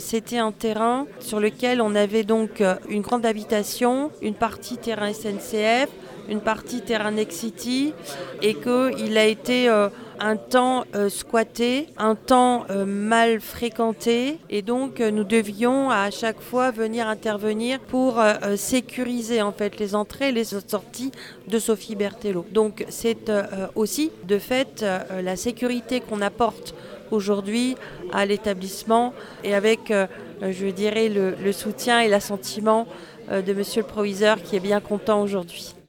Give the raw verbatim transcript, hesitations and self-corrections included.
C'était un terrain sur lequel on avait donc une grande habitation, une partie terrain S N C F, une partie terrain Nexity, et qu'il a été euh, un temps euh, squatté, un temps euh, mal fréquenté, et donc euh, nous devions à chaque fois venir intervenir pour euh, sécuriser en fait les entrées et les sorties de Sophie Berthelot. Donc c'est euh, aussi de fait euh, la sécurité qu'on apporte aujourd'hui à l'établissement et avec, euh, je dirais, le, le soutien et l'assentiment euh, de monsieur le proviseur qui est bien content aujourd'hui.